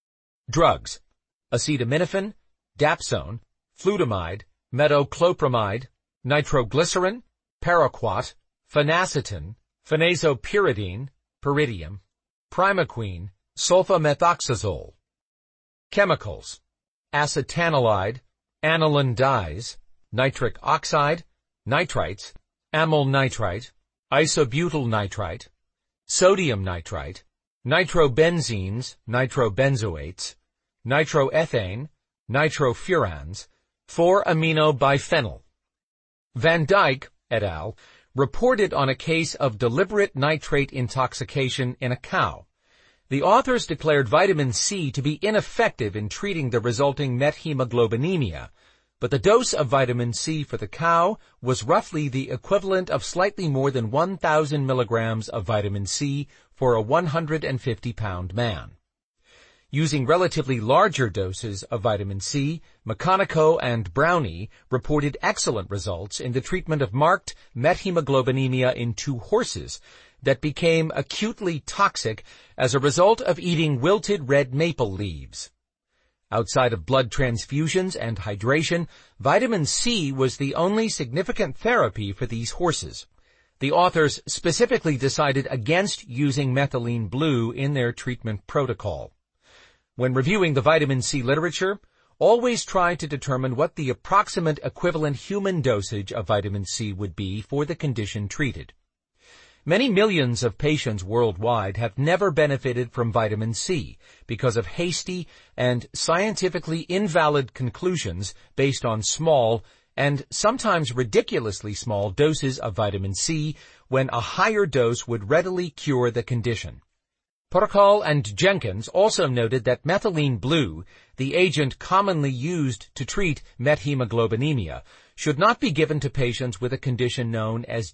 Drugs: acetaminophen, dapsone, flutamide, metoclopramide, nitroglycerin, paraquat, phenacetin, phenazopyridine, pyridium, primaquine, sulfamethoxazole. Chemicals: acetanilide, aniline dyes, nitric oxide, nitrites, amyl nitrite, isobutyl nitrite, sodium nitrite, nitrobenzenes, nitrobenzoates, nitroethane, nitrofurans, 4-aminobiphenyl. Van Dyke et al. Reported on a case of deliberate nitrate intoxication in a cow. The authors declared vitamin C to be ineffective in treating the resulting methemoglobinemia, but the dose of vitamin C for the cow was roughly the equivalent of slightly more than 1,000 milligrams of vitamin C for a 150-pound man. Using relatively larger doses of vitamin C, McConaughey and Brownie reported excellent results in the treatment of marked methemoglobinemia in 2 horses that became acutely toxic as a result of eating wilted red maple leaves. Outside of blood transfusions and hydration, vitamin C was the only significant therapy for these horses. The authors specifically decided against using methylene blue in their treatment protocol. When reviewing the vitamin C literature, always try to determine what the approximate equivalent human dosage of vitamin C would be for the condition treated. Many millions of patients worldwide have never benefited from vitamin C because of hasty and scientifically invalid conclusions based on small and sometimes ridiculously small doses of vitamin C when a higher dose would readily cure the condition. Porcal and Jenkins also noted that methylene blue, the agent commonly used to treat methemoglobinemia, should not be given to patients with a condition known as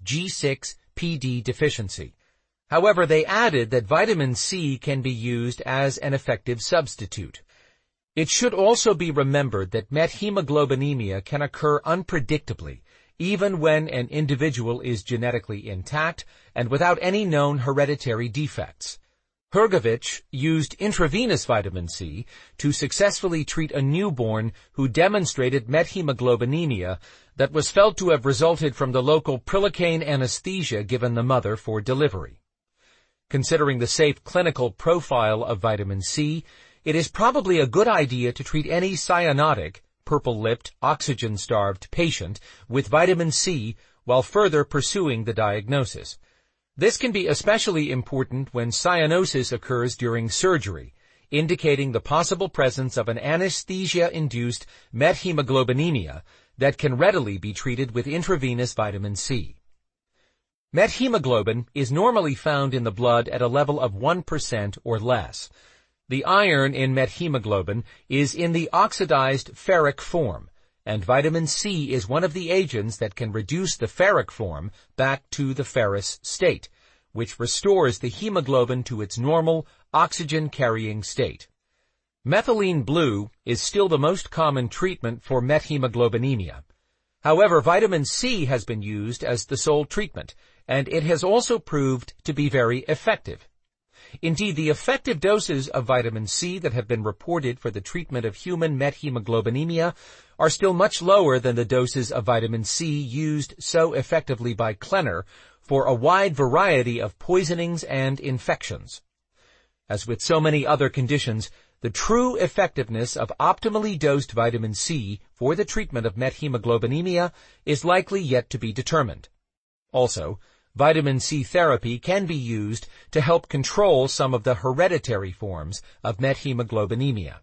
G6PD deficiency. However, they added that vitamin C can be used as an effective substitute. It should also be remembered that methemoglobinemia can occur unpredictably, even when an individual is genetically intact and without any known hereditary defects. Hrgovic used intravenous vitamin C to successfully treat a newborn who demonstrated methemoglobinemia that was felt to have resulted from the local prilocaine anesthesia given the mother for delivery. Considering the safe clinical profile of vitamin C, it is probably a good idea to treat any cyanotic, purple-lipped, oxygen-starved patient with vitamin C while further pursuing the diagnosis. This can be especially important when cyanosis occurs during surgery, indicating the possible presence of an anesthesia-induced methemoglobinemia that can readily be treated with intravenous vitamin C. Methemoglobin is normally found in the blood at a level of 1% or less. The iron in methemoglobin is in the oxidized ferric form, and vitamin C is one of the agents that can reduce the ferric form back to the ferrous state, which restores the hemoglobin to its normal oxygen-carrying state. Methylene blue is still the most common treatment for methemoglobinemia. However, vitamin C has been used as the sole treatment, and it has also proved to be very effective. Indeed, the effective doses of vitamin C that have been reported for the treatment of human methemoglobinemia are still much lower than the doses of vitamin C used so effectively by Klenner for a wide variety of poisonings and infections. As with so many other conditions, the true effectiveness of optimally dosed vitamin C for the treatment of methemoglobinemia is likely yet to be determined. Also, vitamin C therapy can be used to help control some of the hereditary forms of methemoglobinemia.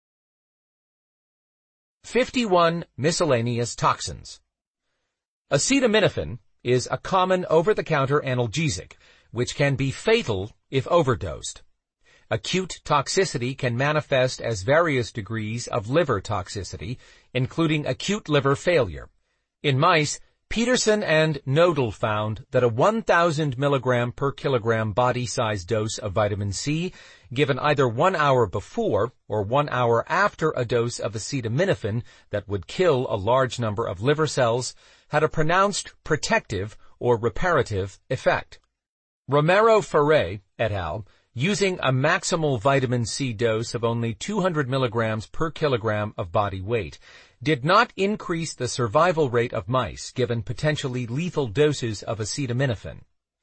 51 miscellaneous toxins. Acetaminophen is a common over-the-counter analgesic, which can be fatal if overdosed. Acute toxicity can manifest as various degrees of liver toxicity, including acute liver failure. In mice, Peterson and Nodal found that a 1,000 milligram per kilogram body size dose of vitamin C, given either 1 hour before or 1 hour after a dose of acetaminophen that would kill a large number of liver cells, had a pronounced protective or reparative effect. Romero-Ferre et al., using a maximal vitamin C dose of only 200 milligrams per kilogram of body weight, did not increase the survival rate of mice given potentially lethal doses of acetaminophen.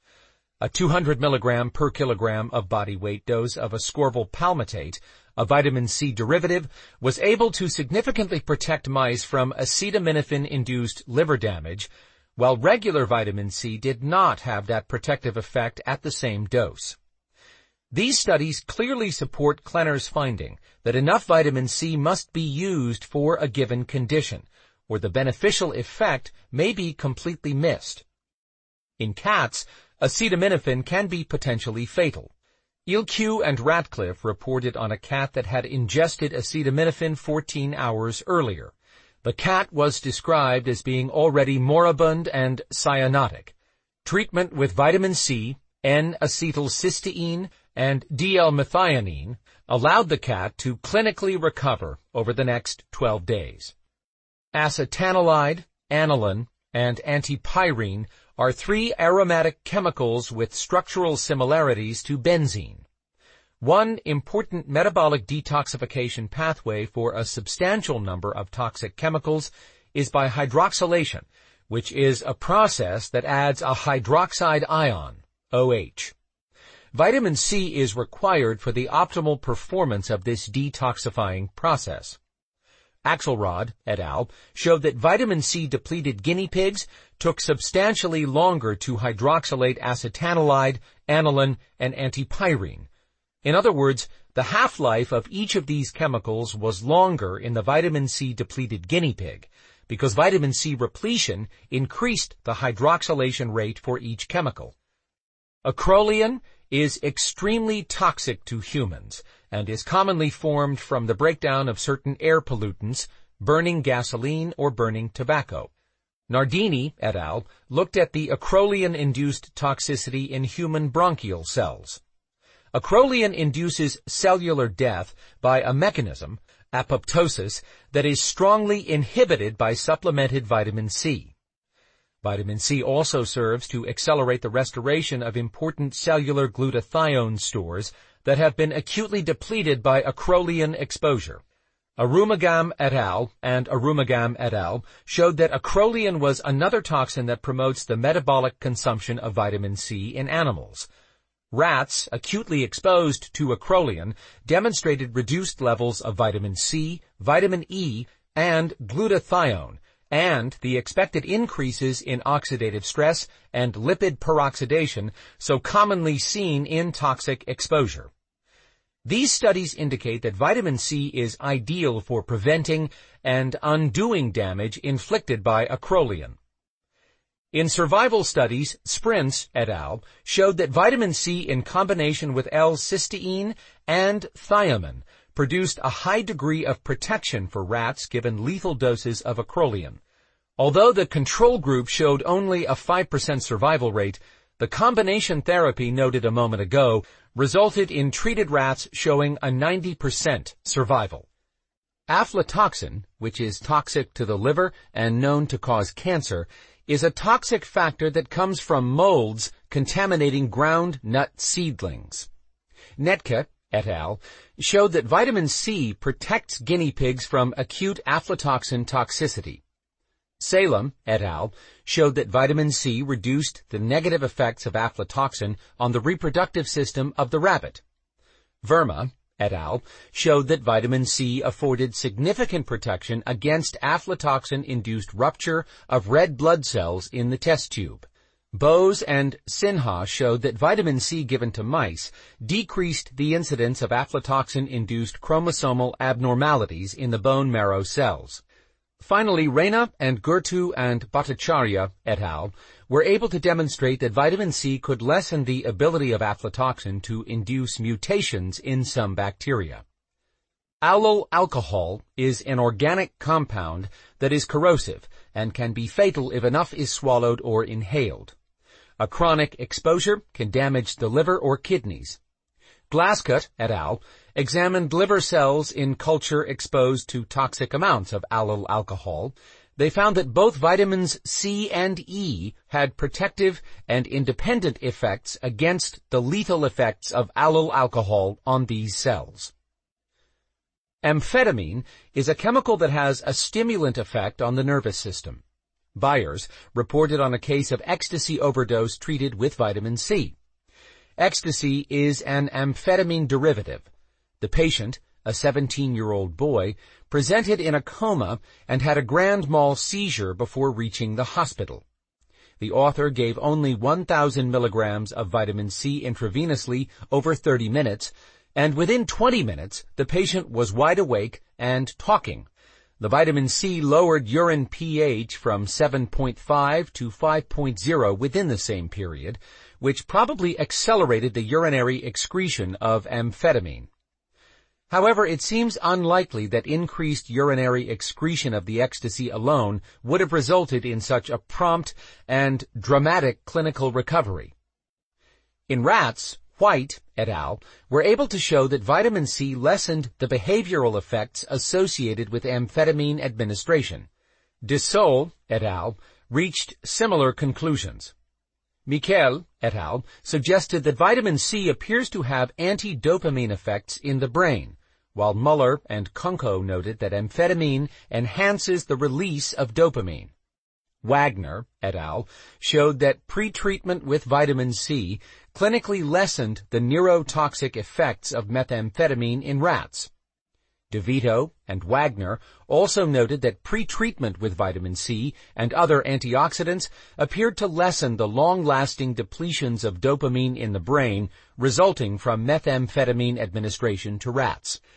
A 200 milligram per kilogram of body weight dose of ascorbyl palmitate, a vitamin C derivative, was able to significantly protect mice from acetaminophen-induced liver damage, while regular vitamin C did not have that protective effect at the same dose. These studies clearly support Klenner's finding that enough vitamin C must be used for a given condition, or the beneficial effect may be completely missed. In cats, acetaminophen can be potentially fatal. Ilque and Ratcliffe reported on a cat that had ingested acetaminophen 14 hours earlier. The cat was described as being already moribund and cyanotic. Treatment with vitamin C, N-acetylcysteine, and D-L-methionine allowed the cat to clinically recover over the next 12 days. Acetanilide, aniline, and antipyrine are 3 aromatic chemicals with structural similarities to benzene. One important metabolic detoxification pathway for a substantial number of toxic chemicals is by hydroxylation, which is a process that adds a hydroxide ion, OH. Vitamin C is required for the optimal performance of this detoxifying process. Axelrod et al. Showed that vitamin C depleted guinea pigs took substantially longer to hydroxylate acetanilide, aniline, and antipyrine. In other words, the half-life of each of these chemicals was longer in the vitamin C depleted guinea pig, because vitamin C repletion increased the hydroxylation rate for each chemical. Acrolein is extremely toxic to humans and is commonly formed from the breakdown of certain air pollutants, burning gasoline or burning tobacco. Nardini et al. Looked at the acrolein-induced toxicity in human bronchial cells. Acrolein induces cellular death by a mechanism, apoptosis, that is strongly inhibited by supplemented vitamin C. Vitamin C also serves to accelerate the restoration of important cellular glutathione stores that have been acutely depleted by acrolein exposure. Arumugam et al. And Arumugam et al. Showed that acrolein was another toxin that promotes the metabolic consumption of vitamin C in animals. Rats acutely exposed to acrolein demonstrated reduced levels of vitamin C, vitamin E, and glutathione, and the expected increases in oxidative stress and lipid peroxidation so commonly seen in toxic exposure. These studies indicate that vitamin C is ideal for preventing and undoing damage inflicted by acrolein. In survival studies, Sprints et al. Showed that vitamin C in combination with L-cysteine and thiamine produced a high degree of protection for rats given lethal doses of acrolein. Although the control group showed only a 5% survival rate, the combination therapy noted a moment ago resulted in treated rats showing a 90% survival. Aflatoxin, which is toxic to the liver and known to cause cancer, is a toxic factor that comes from molds contaminating ground nut seedlings. Netke et al. Showed that vitamin C protects guinea pigs from acute aflatoxin toxicity. Salem et al. Showed that vitamin C reduced the negative effects of aflatoxin on the reproductive system of the rabbit. Verma et al. Showed that vitamin C afforded significant protection against aflatoxin-induced rupture of red blood cells in the test tube. Bose and Sinha showed that vitamin C given to mice decreased the incidence of aflatoxin-induced chromosomal abnormalities in the bone marrow cells. Finally, Reina and Gurtu and Bhattacharya et al. Were able to demonstrate that vitamin C could lessen the ability of aflatoxin to induce mutations in some bacteria. Allyl alcohol is an organic compound that is corrosive and can be fatal if enough is swallowed or inhaled. A chronic exposure can damage the liver or kidneys. Glasscutt et al. Examined liver cells in culture exposed to toxic amounts of allyl alcohol. They found that both vitamins C and E had protective and independent effects against the lethal effects of allyl alcohol on these cells. Amphetamine is a chemical that has a stimulant effect on the nervous system. Byers reported on a case of ecstasy overdose treated with vitamin C. Ecstasy is an amphetamine derivative. The patient, a 17-year-old boy, presented in a coma and had a grand mal seizure before reaching the hospital. The author gave only 1,000 milligrams of vitamin C intravenously over 30 minutes, and within 20 minutes, the patient was wide awake and talking. The vitamin C lowered urine pH from 7.5 to 5.0 within the same period, which probably accelerated the urinary excretion of amphetamine. However, it seems unlikely that increased urinary excretion of the ecstasy alone would have resulted in such a prompt and dramatic clinical recovery. In rats, White et al. Were able to show that vitamin C lessened the behavioral effects associated with amphetamine administration. Dissol et al. Reached similar conclusions. Michel et al. Suggested that vitamin C appears to have anti-dopamine effects in the brain, while Muller and Kunko noted that amphetamine enhances the release of dopamine. Wagner et al. Showed that pretreatment with vitamin C clinically lessened the neurotoxic effects of methamphetamine in rats. DeVito and Wagner also noted that pretreatment with vitamin C and other antioxidants appeared to lessen the long-lasting depletions of dopamine in the brain resulting from methamphetamine administration to rats.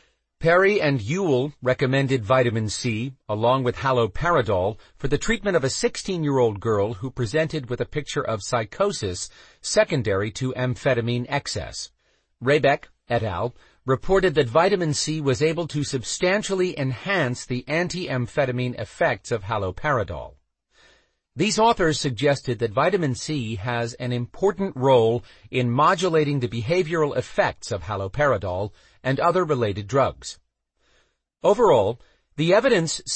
Perry and Ewell recommended vitamin C, along with haloperidol, for the treatment of a 16-year-old girl who presented with a picture of psychosis secondary to amphetamine excess. Rebeck et al. Reported that vitamin C was able to substantially enhance the anti-amphetamine effects of haloperidol. These authors suggested that vitamin C has an important role in modulating the behavioral effects of haloperidol and other related drugs. Overall, the evidence